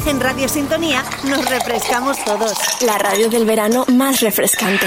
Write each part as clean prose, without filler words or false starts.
En Radio Sintonía nos refrescamos todos. La radio del verano más refrescante.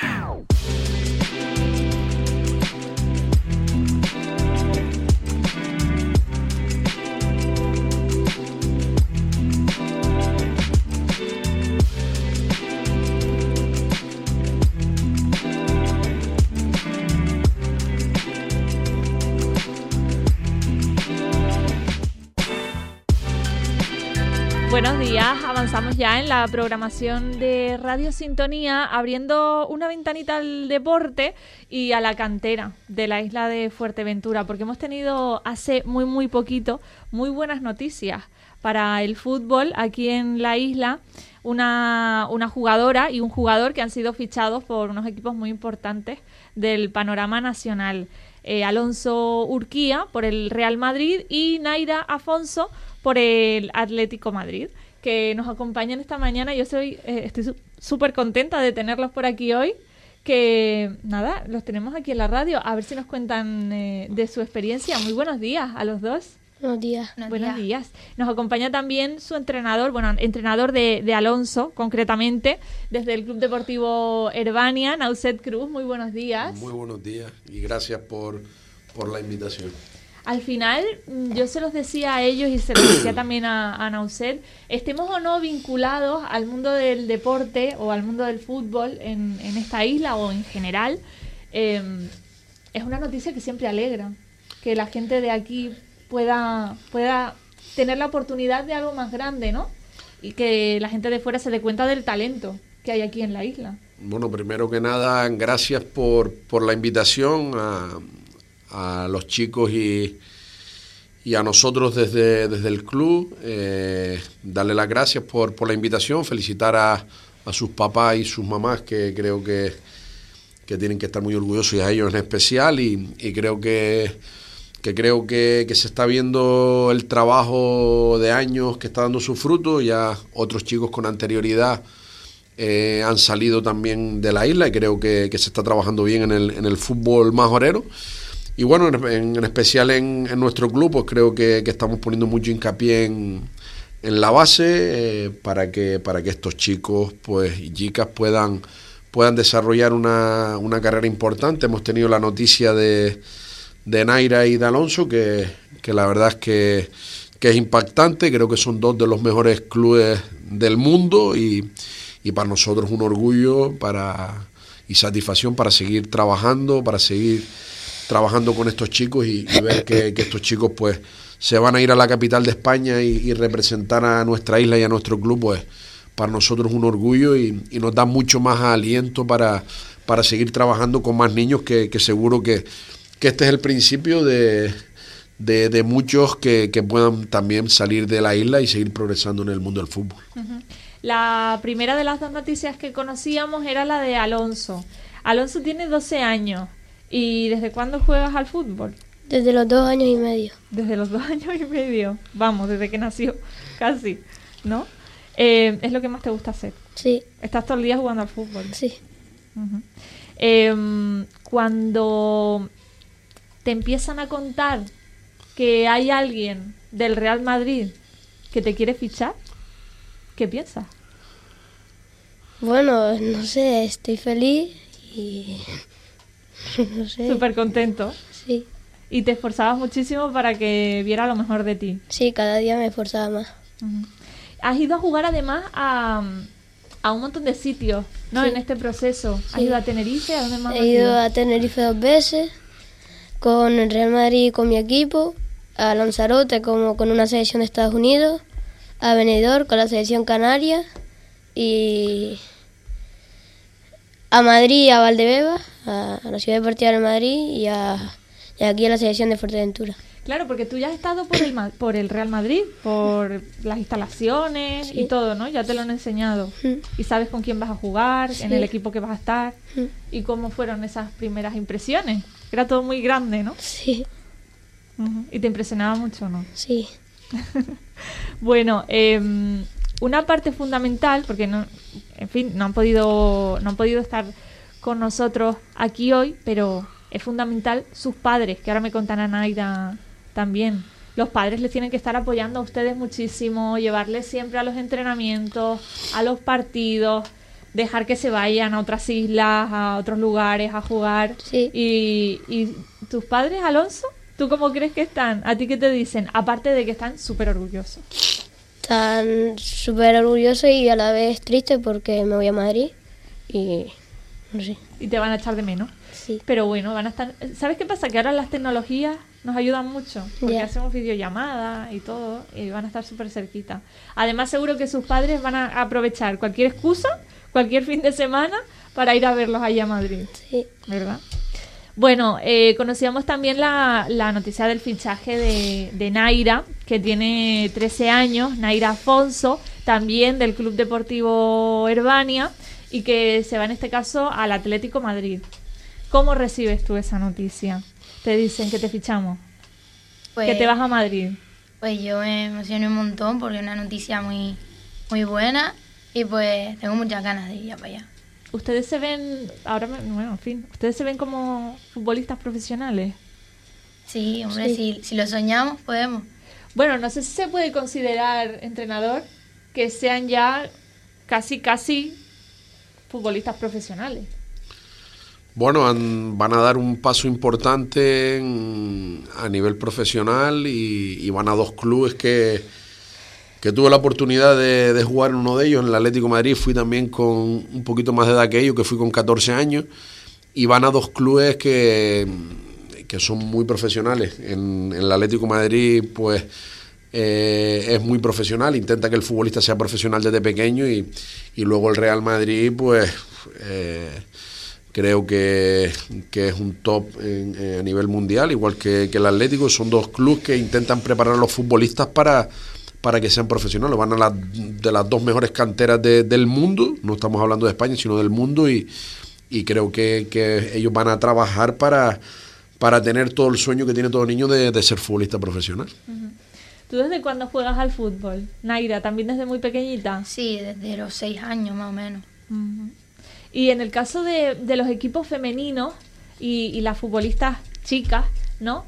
Buenos días, avanzamos ya en la programación de Radio Sintonía, abriendo una ventanita al deporte y a la cantera de la isla de Fuerteventura, porque hemos tenido hace muy poquito muy buenas noticias para el fútbol aquí en la isla. Una jugadora y un jugador que han sido fichados por unos equipos muy importantes del panorama nacional. Alonso Urquía por el Real Madrid y Naira Afonso por el Atlético Madrid, que nos acompañan esta mañana. Yo estoy súper contenta de tenerlos por aquí hoy, que nada, los tenemos aquí en la radio, a ver si nos cuentan de su experiencia. Muy buenos días a los dos. Buenos días. Buenos días. Nos acompaña también su entrenador, entrenador de Alonso, concretamente, desde el Club Deportivo Herbania, Nauset Cruz. Muy buenos días. Muy buenos días y gracias por la invitación. Al final, yo se los decía a ellos y se los decía también a Nauset, estemos o no vinculados al mundo del deporte o al mundo del fútbol en esta isla o en general, es una noticia que siempre alegra, que la gente de aquí pueda tener la oportunidad de algo más grande, ¿no? Y que la gente de fuera se dé cuenta del talento que hay aquí en la isla. Bueno, primero que nada, gracias por la invitación a los chicos y a nosotros desde el club. Darle las gracias por la invitación, felicitar a sus papás y sus mamás, que creo que tienen que estar muy orgullosos, y a ellos en especial, y creo que se está viendo el trabajo de años que está dando su fruto. Ya otros chicos con anterioridad han salido también de la isla, y creo que se está trabajando bien en el fútbol majorero. Y bueno, en especial en nuestro club, pues creo que estamos poniendo mucho hincapié en la base, para que estos chicos pues y chicas puedan desarrollar una carrera importante. Hemos tenido la noticia de Naira y de Alonso, que la verdad es que es impactante. Creo que son dos de los mejores clubes del mundo, y para nosotros un orgullo y satisfacción para seguir trabajando con estos chicos y ver que estos chicos pues se van a ir a la capital de España y representar a nuestra isla y a nuestro club. Pues para nosotros un orgullo, y nos da mucho más aliento para seguir trabajando con más niños, que seguro que este es el principio de muchos que puedan también salir de la isla y seguir progresando en el mundo del fútbol. Uh-huh. La primera de las dos noticias que conocíamos era la de Alonso. Alonso tiene 12 años. ¿Y desde cuándo juegas al fútbol? Desde los 2 años y medio. Desde los 2 años y medio. Vamos, desde que nació, casi, ¿no? ¿Es lo que más te gusta hacer? Sí. ¿Estás todo el día jugando al fútbol? Sí. Uh-huh. Cuando te empiezan a contar que hay alguien del Real Madrid que te quiere fichar, ¿qué piensas? Bueno, no sé, estoy feliz y no sé. Súper contento. Sí. Y te esforzabas muchísimo para que viera lo mejor de ti. Sí, cada día me esforzaba más. Uh-huh. Has ido a jugar además a un montón de sitios, ¿no? Sí. En este proceso. ¿Has Sí. ido a Tenerife? ¿A dónde más has He ido a Tenerife 2 veces, con el Real Madrid con mi equipo, a Lanzarote como con una selección de Estados Unidos, a Benidorm con la selección canaria, y a Madrid, a Valdebeba, a la Ciudad Deportiva del Madrid, y aquí a la selección de Fuerteventura. Claro, porque tú ya has estado por el Real Madrid, por las instalaciones, Sí. y todo, ¿no? Ya te lo han enseñado. Y sabes con quién vas a jugar, Sí. en el equipo que vas a estar. ¿Y cómo fueron esas primeras impresiones? Era todo muy grande, ¿no? Sí, Uh-huh. Y te impresionaba mucho, ¿no? sí. Bueno, una parte fundamental, porque no han podido estar con nosotros aquí hoy, pero es fundamental sus padres, que ahora me contará Naira también. los padres les tienen que estar apoyando a ustedes muchísimo, llevarles siempre a los entrenamientos, a los partidos, dejar que se vayan a otras islas, a otros lugares a jugar. Sí. ¿Y tus padres, Alonso? ¿Tú cómo crees que están? ¿A ti qué te dicen? Aparte de que están súper orgullosos. Están súper orgullosos y a la vez tristes porque me voy a Madrid y no sé. Y te van a echar de menos. Sí. Pero bueno, van a estar... ¿Sabes qué pasa? Que ahora las tecnologías nos ayudan mucho. Porque Ya. hacemos videollamadas y todo. Y van a estar súper cerquita. Además, seguro que sus padres van a aprovechar cualquier excusa, cualquier fin de semana, para ir a verlos allá a Madrid. Sí. ¿Verdad? Bueno, conocíamos también la noticia del fichaje de Naira, que tiene 13 años, Naira Afonso, también del Club Deportivo Herbania, y que se va en este caso al Atlético Madrid. ¿Cómo recibes tú esa noticia? Te dicen que te fichamos, Pues, que te vas a Madrid. Pues yo me emocioné un montón porque es una noticia muy, muy buena y pues tengo muchas ganas de ir para allá. Ustedes se ven, bueno, en fin, ustedes se ven como futbolistas profesionales. Sí, hombre, si lo soñamos, podemos. Bueno, no sé si se puede considerar entrenador que sean ya casi futbolistas profesionales. Bueno, van a dar un paso importante a nivel profesional y van a 2 clubes que tuve la oportunidad de jugar en uno de ellos, en el Atlético de Madrid. Fui también con un poquito más de edad que ellos, que fui con 14 años, y van a 2 clubes que son muy profesionales. En el Atlético de Madrid, pues, es muy profesional, intenta que el futbolista sea profesional desde pequeño, y luego el Real Madrid, pues, creo que es un top a nivel mundial, igual que el Atlético. Son 2 clubes que intentan preparar a los futbolistas para que sean profesionales. Van a de las 2 mejores canteras del mundo, no estamos hablando de España, sino del mundo, y creo que ellos van a trabajar para tener todo el sueño que tiene todo niño de ser futbolista profesional. ¿Tú desde cuándo juegas al fútbol, Naira? ¿También desde muy pequeñita? Sí, desde los 6 años más o menos. Uh-huh. Y en el caso de los equipos femeninos y las futbolistas chicas, ¿no?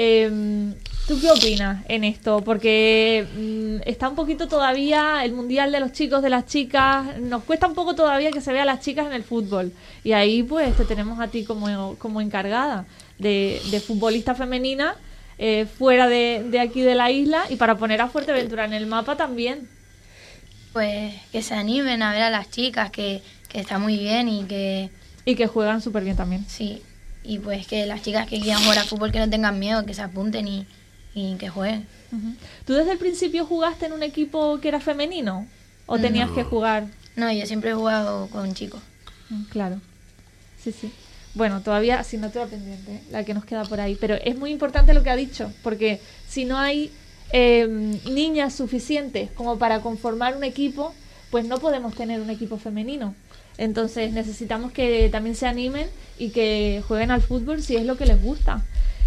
¿Tú qué opinas en esto? Porque está un poquito todavía el mundial de los chicos, de las chicas. Nos cuesta un poco todavía que se vea a las chicas en el fútbol. Y ahí pues te tenemos a ti como encargada de futbolista femenina fuera de aquí de la isla, y para poner a Fuerteventura en el mapa también. Pues que se animen a ver a las chicas, que está muy bien y que juegan súper bien también. sí. Y pues que las chicas que quieran jugar a fútbol, que no tengan miedo, que se apunten y que jueguen. Uh-huh. ¿Tú desde el principio jugaste en un equipo que era femenino? ¿O tenías que jugar? No, yo siempre he jugado con chicos. Claro. Sí. Bueno, todavía asignatura pendiente, la que nos queda por ahí. Pero es muy importante lo que ha dicho, porque si no hay niñas suficientes como para conformar un equipo, pues no podemos tener un equipo femenino. Entonces necesitamos que también se animen y que jueguen al fútbol si es lo que les gusta.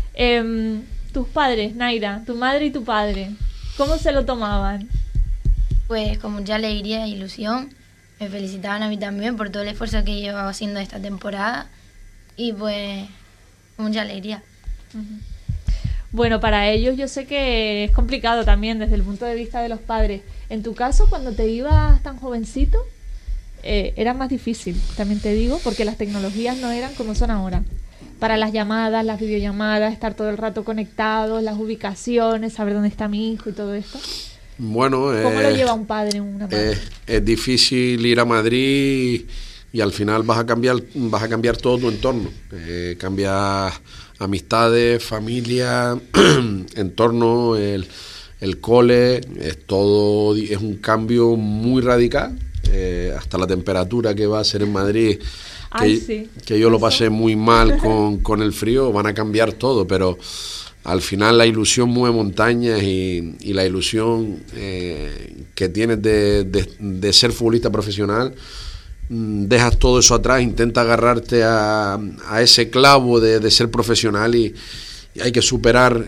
Tus padres, Naira, tu madre y tu padre, ¿cómo se lo tomaban? Pues con mucha alegría e ilusión. Me felicitaban a mí también por todo el esfuerzo que llevaba haciendo esta temporada. Y pues mucha alegría. Uh-huh. Bueno, para ellos yo sé que es complicado también desde el punto de vista de los padres. En tu caso, cuando te ibas tan jovencito, era más difícil, también te digo, porque las tecnologías no eran como son ahora. Para las llamadas, las videollamadas, estar todo el rato conectados, las ubicaciones, saber dónde está mi hijo y todo esto. Bueno, ¿Cómo lo lleva un padre, una madre? Es difícil ir a Madrid y al final vas a cambiar todo tu entorno. Cambias amistades, familia, entorno, el cole, es un cambio muy radical. Hasta la temperatura que va a ser en Madrid, que yo lo pasé muy mal con el frío, van a cambiar todo, pero al final la ilusión mueve montañas y la ilusión que tienes de ser futbolista profesional, dejas todo eso atrás, intenta agarrarte a ese clavo de ser profesional y hay que superar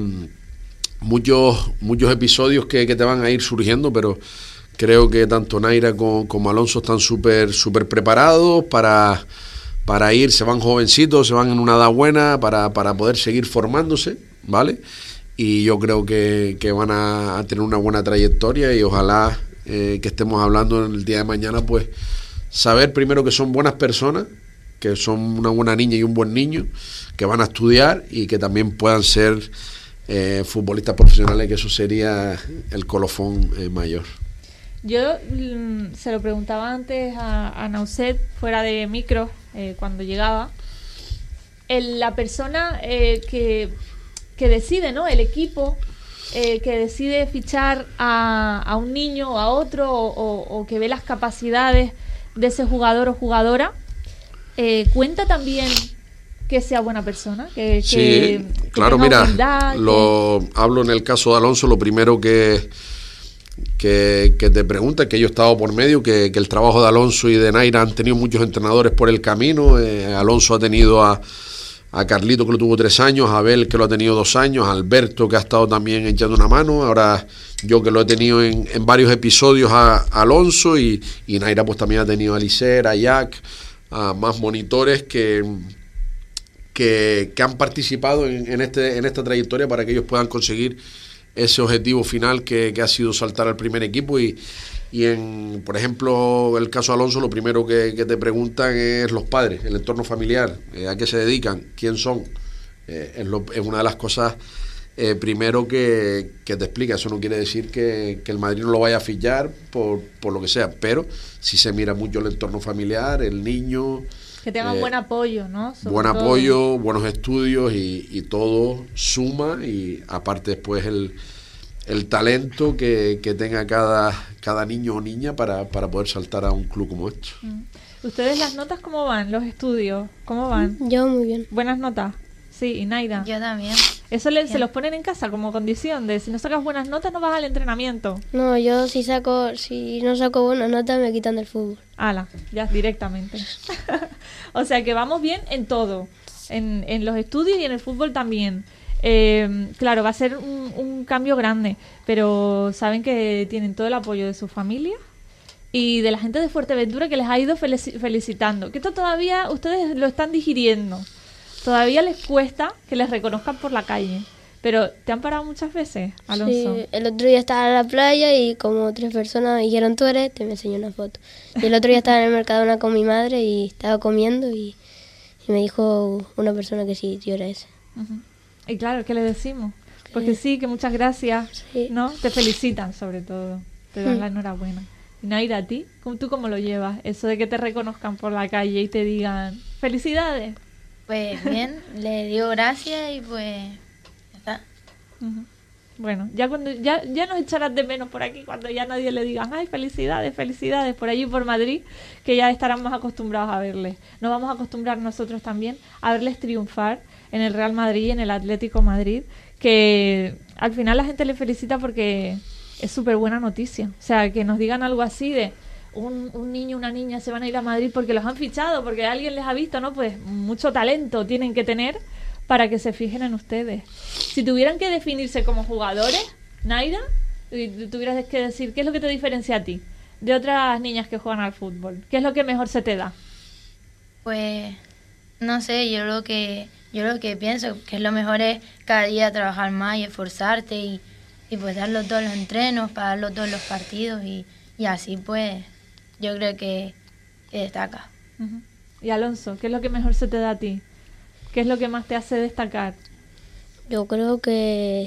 muchos episodios que te van a ir surgiendo, pero creo que tanto Naira como Alonso están súper preparados para ir. Se van jovencitos, se van en una edad buena para poder seguir formándose, ¿vale? y yo creo que van a tener una buena trayectoria y ojalá que estemos hablando en el día de mañana, pues saber primero que son buenas personas, que son una buena niña y un buen niño, que van a estudiar y que también puedan ser futbolistas profesionales, que eso sería el colofón mayor. Yo se lo preguntaba antes a Nauset fuera de micro, cuando llegaba. La persona que decide, ¿no? El equipo que decide fichar a un niño o a otro, o que ve las capacidades de ese jugador o jugadora, cuenta también que sea buena persona, sí, claro, tenga mira, humildad, hablo en el caso de Alonso, lo primero que te pregunta, que yo he estado por medio, que el trabajo de Alonso y de Naira han tenido muchos entrenadores por el camino. Alonso ha tenido a Carlito, que lo tuvo 3 años, a Abel, que lo ha tenido 2 años, a Alberto, que ha estado también echando una mano, ahora yo, que lo he tenido en varios episodios, a Alonso, y Naira pues también ha tenido a Licer, a Jack, a más monitores que han participado en esta trayectoria para que ellos puedan conseguir ese objetivo final que ha sido saltar al primer equipo. Y por ejemplo, el caso de Alonso, lo primero que te preguntan es los padres, el entorno familiar, a qué se dedican, quién son. Es una de las cosas primero que te explica. Eso no quiere decir que el Madrid no lo vaya a fichar por lo que sea, pero sí se mira mucho el entorno familiar, el niño. Que tengan buen apoyo, ¿no? Buen apoyo, buenos estudios y todo suma, y aparte después el talento que tenga cada niño o niña para poder saltar a un club como este. ¿Ustedes las notas cómo van? ¿Los estudios? ¿Cómo van? Yo muy bien. ¿Buenas notas? Sí, y Naira. Yo también. ¿Eso se los ponen en casa como condición de si no sacas buenas notas no vas al entrenamiento? No, yo si no saco buenas notas me quitan del fútbol. Ala, ya directamente. O sea que vamos bien en todo, en los estudios y en el fútbol también. Claro, va a ser un cambio grande, pero saben que tienen todo el apoyo de su familia y de la gente de Fuerteventura, que les ha ido felicitando. Que esto todavía ustedes lo están digiriendo. Todavía les cuesta que les reconozcan por la calle. Pero ¿te han parado muchas veces, Alonso? Sí, el otro día estaba en la playa y como 3 personas me dijeron, ¿tú eres? Te me enseñó una foto. Y el otro día estaba en el Mercadona con mi madre y estaba comiendo y me dijo una persona que sí, yo era ese. Uh-huh. Y claro, ¿qué le decimos? Porque sí, que muchas gracias, sí. ¿no? Te felicitan sobre todo, te dan la enhorabuena. Y Naira, ¿a ti? ¿Tú cómo lo llevas? Eso de que te reconozcan por la calle y te digan, ¡felicidades! Pues bien, le digo gracias y pues ya está. Uh-huh. Bueno, ya nos echarás de menos por aquí cuando ya nadie le diga, ¡ay, felicidades, felicidades! Por allí por Madrid, que ya estarán más acostumbrados a verles. Nos vamos a acostumbrar nosotros también a verles triunfar en el Real Madrid y en el Atlético Madrid, que al final la gente le felicita porque es súper buena noticia. O sea, que nos digan algo así de un niño, una niña se van a ir a Madrid porque los han fichado, porque alguien les ha visto, ¿no? Pues mucho talento tienen que tener para que se fijen en ustedes. Si tuvieran que definirse como jugadores, Naira, y tuvieras que decir, ¿qué es lo que te diferencia a ti de otras niñas que juegan al fútbol? ¿Qué es lo que mejor se te da? Pues, no sé, yo lo que pienso que es lo mejor es cada día trabajar más y esforzarte y pues darlo todos los entrenos, para darlo todos los partidos y así pues yo creo que destaca. Uh-huh. Y Alonso, ¿qué es lo que mejor se te da a ti? ¿Qué es lo que más te hace destacar? Yo creo que...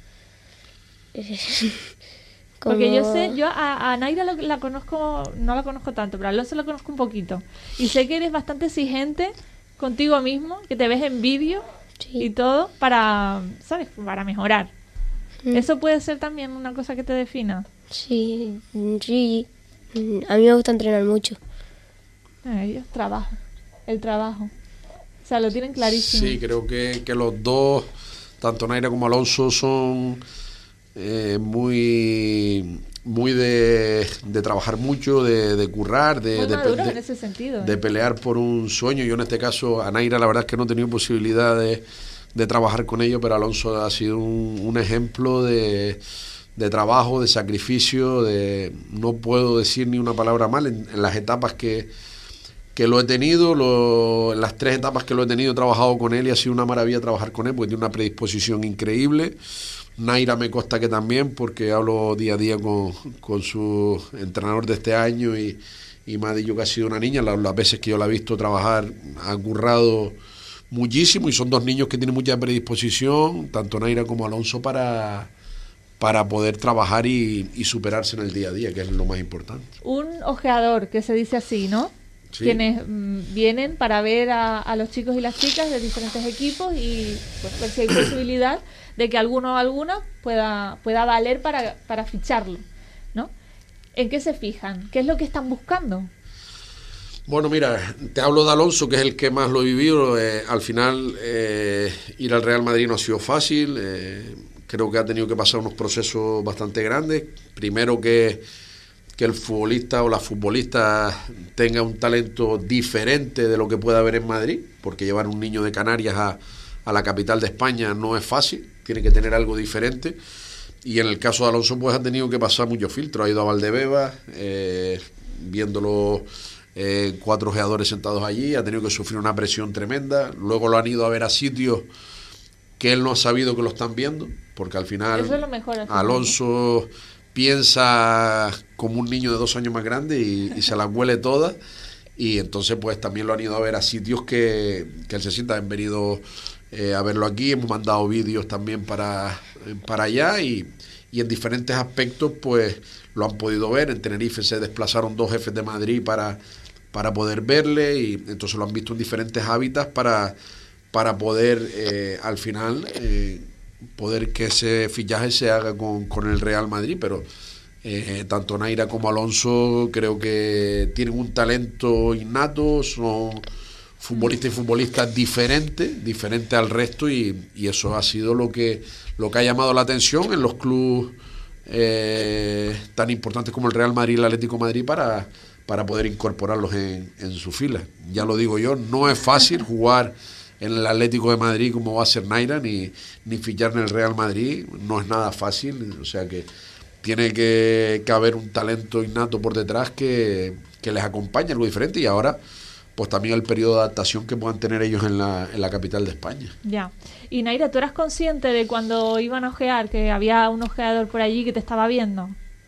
Porque yo a Naira la conozco, no la conozco tanto, pero a Alonso la conozco un poquito. Y sé que eres bastante exigente contigo mismo, que te ves en vídeo y todo para, ¿sabes? Para mejorar. ¿Eso puede ser también una cosa que te defina? Sí. A mí me gusta entrenar mucho. Ellos, el trabajo. O sea, lo tienen clarísimo. Sí, creo que los dos, tanto Naira como Alonso, son muy de trabajar mucho, de currar, muy maduros en ese sentido, de pelear por un sueño. Yo en este caso, a Naira la verdad es que no he tenido posibilidad de trabajar con ellos, pero Alonso ha sido un ejemplo de trabajo, de sacrificio, no puedo decir ni una palabra mal en las etapas que que lo he tenido, en las 3 etapas que lo he tenido he trabajado con él y ha sido una maravilla trabajar con él porque tiene una predisposición increíble. Naira me consta que también, porque hablo día a día con su entrenador de este año y me ha dicho que ha sido una niña. Las veces que yo la he visto trabajar ha currado muchísimo y son 2 niños que tienen mucha predisposición, tanto Naira como Alonso, para poder trabajar y superarse en el día a día, que es lo más importante. Un ojeador, que se dice así, ¿no? Sí. Quienes vienen para ver a los chicos y las chicas de diferentes equipos y pues, ver si hay posibilidad de que alguno o alguna pueda valer para ficharlo, ¿no? ¿En qué se fijan? ¿Qué es lo que están buscando? Bueno, mira, te hablo de Alonso, que es el que más lo he vivido. Al final, ir al Real Madrid no ha sido fácil. Creo que ha tenido que pasar unos procesos bastante grandes. Primero que el futbolista o la futbolista tenga un talento diferente de lo que puede haber en Madrid, porque llevar un niño de Canarias a la capital de España no es fácil, tiene que tener algo diferente. Y en el caso de Alonso, pues ha tenido que pasar muchos filtros. Ha ido a Valdebebas, viéndolo 4 ojeadores sentados allí, ha tenido que sufrir una presión tremenda. Luego lo han ido a ver a sitios que él no ha sabido que lo están viendo, porque al final eso es lo mejor, Alonso piensa como un niño de 2 años más grande y se las huele todas, y entonces pues también lo han ido a ver a sitios que él se sienta. Han venido a verlo aquí, hemos mandado vídeos también para allá y en diferentes aspectos pues lo han podido ver. En Tenerife se desplazaron 2 jefes de Madrid para poder verle, y entonces lo han visto en diferentes hábitats para poder al final poder que ese fichaje se haga con el Real Madrid. Pero tanto Naira como Alonso creo que tienen un talento innato, son futbolistas y futbolistas diferentes al resto, y eso ha sido lo que ha llamado la atención en los clubes tan importantes como el Real Madrid y el Atlético de Madrid para poder incorporarlos en su fila. Ya lo digo yo, no es fácil jugar en el Atlético de Madrid como va a ser Naira, ni fichar en el Real Madrid, no es nada fácil. O sea que tiene que haber un talento innato por detrás que les acompañe, algo diferente, y ahora pues también el periodo de adaptación que puedan tener ellos en la capital de España. Ya. Y Naira, ¿tú eras consciente de cuando iban a ojear que había un ojeador por allí que te estaba viendo?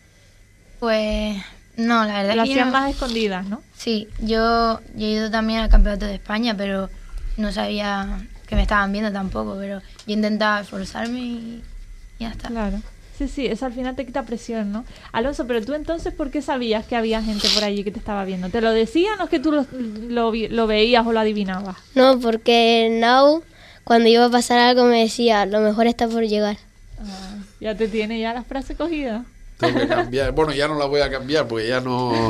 Pues no, la verdad Lo es que hacían no. más escondidas, ¿no? Sí, yo he ido también al Campeonato de España, pero no sabía que me estaban viendo tampoco, pero yo intentaba esforzarme y ya está. Claro. Sí, eso al final te quita presión, ¿no? Alonso, pero tú entonces, ¿por qué sabías que había gente por allí que te estaba viendo? ¿Te lo decían o es que tú lo veías o lo adivinabas? No, porque Nau, cuando iba a pasar algo, me decía, lo mejor está por llegar. Ah, ya te tiene ya la frase cogida. Tengo que cambiar. Bueno, ya no la voy a cambiar porque ya no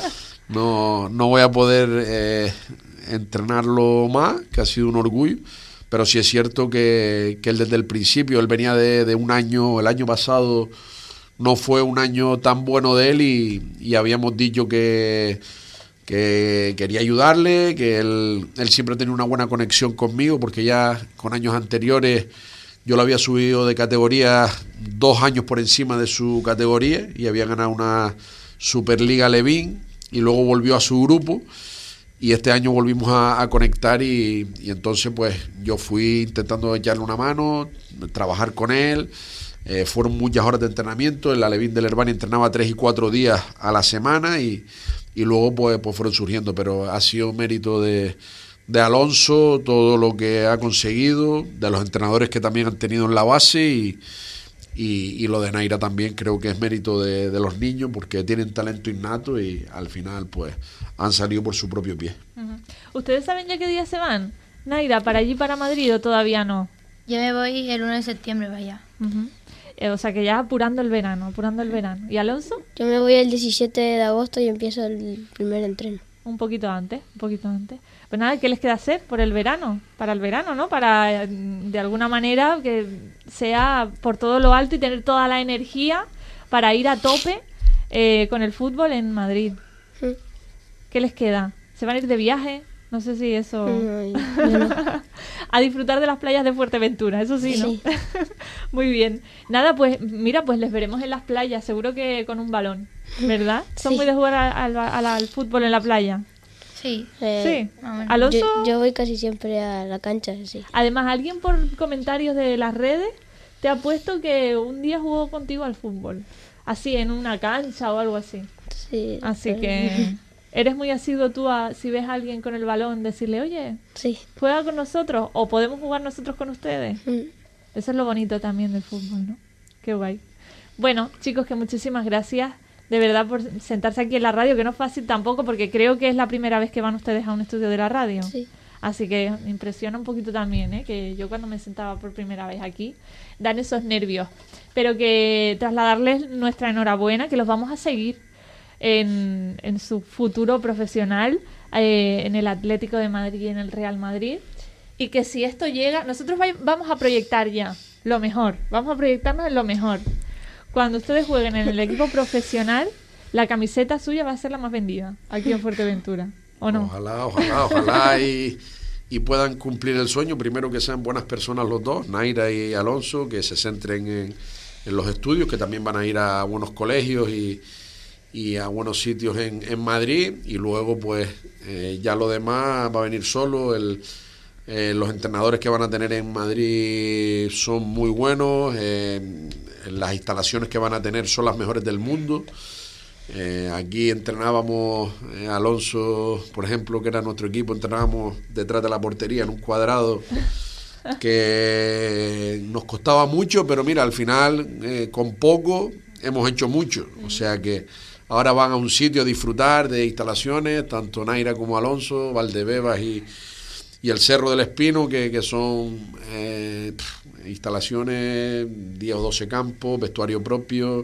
voy a poder entrenarlo más, que ha sido un orgullo. Pero sí es cierto que él desde el principio, él venía de un año, el año pasado no fue un año tan bueno de él, y habíamos dicho que quería ayudarle, que él siempre tenía una buena conexión conmigo, porque ya con años anteriores yo lo había subido de categoría 2 años por encima de su categoría y había ganado una Superliga Levín y luego volvió a su grupo. Y este año volvimos a conectar y entonces pues yo fui intentando echarle una mano, trabajar con él. Fueron muchas horas de entrenamiento. En la Levín del Herbani entrenaba 3 y 4 días a la semana y luego pues fueron surgiendo. Pero ha sido mérito de Alonso todo lo que ha conseguido, de los entrenadores que también han tenido en la base y lo de Naira también creo que es mérito de los niños, porque tienen talento innato y al final pues han salido por su propio pie. Uh-huh. ¿Ustedes saben ya qué día se van, Naira, para allí, para Madrid, o todavía no? Yo me voy el 1 de septiembre para allá. Uh-huh. O sea que ya apurando el verano. ¿Y Alonso? Yo me voy el 17 de agosto y empiezo el primer entreno. Un poquito antes. Pues nada, ¿qué les queda hacer por el verano? Para el verano, ¿no? Para, de alguna manera, que sea por todo lo alto y tener toda la energía para ir a tope con el fútbol en Madrid. ¿Qué les queda? ¿Se van a ir de viaje? No sé si eso... No. A disfrutar de las playas de Fuerteventura, eso sí, ¿no? Sí. Muy bien. Nada, pues mira, pues les veremos en las playas, seguro que con un balón, ¿verdad? ¿Son Sí. muy de jugar al fútbol en la playa? Sí. Sí. más o menos. Alonso, Yo voy casi siempre a la cancha, sí. además, alguien por comentarios de las redes te ha puesto que un día jugó contigo al fútbol. Así, en una cancha o algo así. Sí. Así que eres muy asiduo tú si ves a alguien con el balón, decirle, oye, Sí. juega con nosotros o podemos jugar nosotros con ustedes. Eso es lo bonito también del fútbol, ¿no? Qué guay. Bueno, chicos, que muchísimas gracias de verdad por sentarse aquí en la radio, que no es fácil tampoco porque creo que es la primera vez que van ustedes a un estudio de la radio. Sí. Así que me impresiona un poquito también, ¿eh? Que yo cuando me sentaba por primera vez aquí, dan esos nervios. Pero que trasladarles nuestra enhorabuena, que los vamos a seguir en su futuro profesional, en el Atlético de Madrid y en el Real Madrid. Y que si esto llega, nosotros vamos a proyectar ya lo mejor, vamos a proyectarnos en lo mejor. Cuando ustedes jueguen en el equipo profesional, la camiseta suya va a ser la más vendida aquí en Fuerteventura, ¿o no? Ojalá y puedan cumplir el sueño. Primero, que sean buenas personas los dos, Naira y Alonso, que se centren en los estudios, que también van a ir a buenos colegios y a buenos sitios en Madrid, y luego pues ya lo demás va a venir solo. Los entrenadores que van a tener en Madrid son muy buenos, las instalaciones que van a tener son las mejores del mundo. Aquí entrenábamos, Alonso, por ejemplo, que era nuestro equipo, entrenábamos detrás de la portería en un cuadrado que nos costaba mucho, pero mira, al final con poco hemos hecho mucho. O sea que ahora van a un sitio a disfrutar de instalaciones, tanto Naira como Alonso, Valdebebas y el Cerro del Espino, que son instalaciones, 10 o 12 campos, vestuario propio,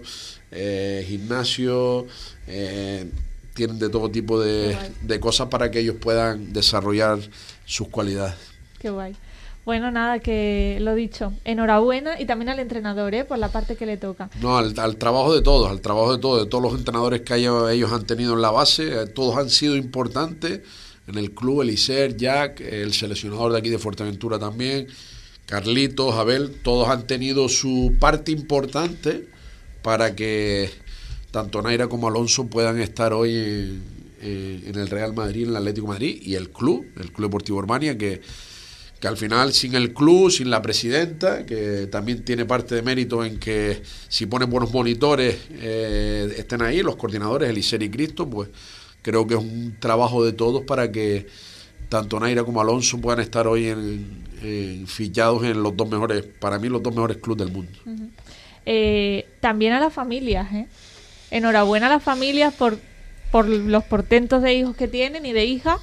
gimnasio, tienen de todo tipo de cosas para que ellos puedan desarrollar sus cualidades. Qué guay. Bueno, nada, que lo dicho, enhorabuena, y también al entrenador, por la parte que le toca. No, al trabajo de todos, de todos los entrenadores que ellos han tenido en la base, todos han sido importantes en el club, Elicer, Jack, el seleccionador de aquí de Fuerteventura también, Carlitos, Abel, todos han tenido su parte importante para que tanto Naira como Alonso puedan estar hoy en el Real Madrid, en el Atlético de Madrid, y el Club Deportivo Hermania, que al final sin el club, sin la presidenta, que también tiene parte de mérito en que si ponen buenos monitores estén ahí, los coordinadores, Elicer y Cristo, pues creo que es un trabajo de todos para que tanto Naira como Alonso puedan estar hoy fichados en los dos mejores, para mí los dos mejores clubes del mundo. También a las familias, enhorabuena a las familias por los portentos de hijos que tienen y de hijas,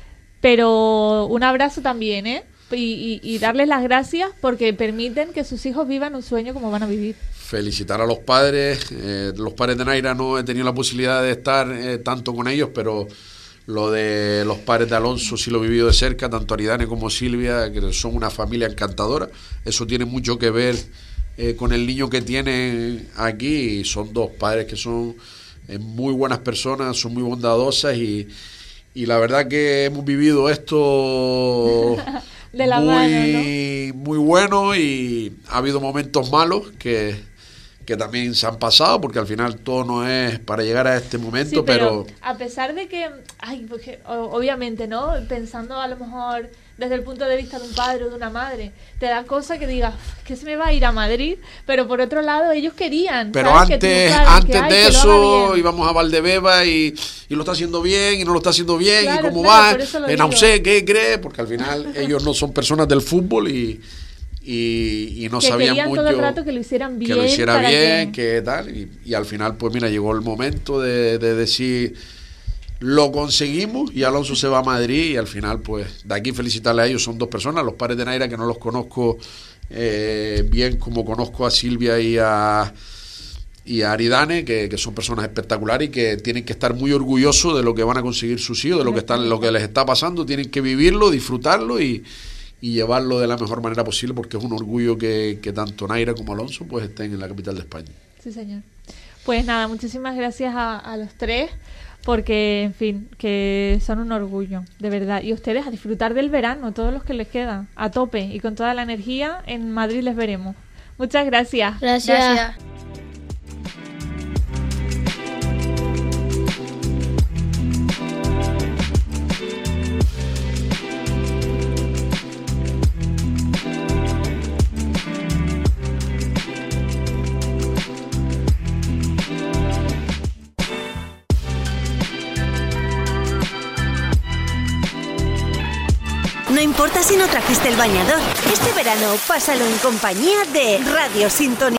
pero un abrazo también, y darles las gracias porque permiten que sus hijos vivan un sueño como van a vivir. Felicitar a los padres de Naira no he tenido la posibilidad de estar tanto con ellos, pero lo de los padres de Alonso sí lo he vivido de cerca, tanto Aridane como Silvia, que son una familia encantadora. Eso tiene mucho que ver con el niño que tienen aquí, y son dos padres que son muy buenas personas, son muy bondadosas, y la verdad que hemos vivido esto de la mano, ¿no? Muy bueno, y ha habido momentos malos que también se han pasado, porque al final todo no es para llegar a este momento, sí, pero a pesar de que, porque obviamente, ¿no? Pensando a lo mejor desde el punto de vista de un padre o de una madre, te da cosa que digas que se me va a ir a Madrid, pero por otro lado ellos querían. Pero antes de eso íbamos a Valdebebas y lo está haciendo bien y no lo está haciendo bien, claro, y cómo va, no sé qué cree, porque al final ellos no son personas del fútbol y no sabían mucho, todo el rato que lo hicieran bien, que lo hiciera bien, que tal, y al final pues mira, llegó el momento de decir lo conseguimos, y Alonso se va a Madrid, y al final pues de aquí felicitarle a ellos. Son dos personas, los padres de Naira, que no los conozco bien como conozco a Silvia y a Aridane, que son personas espectaculares y que tienen que estar muy orgullosos de lo que van a conseguir sus hijos, de lo que les está pasando. Tienen que vivirlo, disfrutarlo y llevarlo de la mejor manera posible, porque es un orgullo que tanto Naira como Alonso pues estén en la capital de España. Sí, señor. Pues nada, muchísimas gracias a los tres, porque, en fin, que son un orgullo, de verdad. Y ustedes a disfrutar del verano, todos los que les quedan, a tope y con toda la energía. En Madrid les veremos. Muchas gracias. Gracias. No importa si no trajiste el bañador. Este verano pásalo en compañía de Radio Sintonía.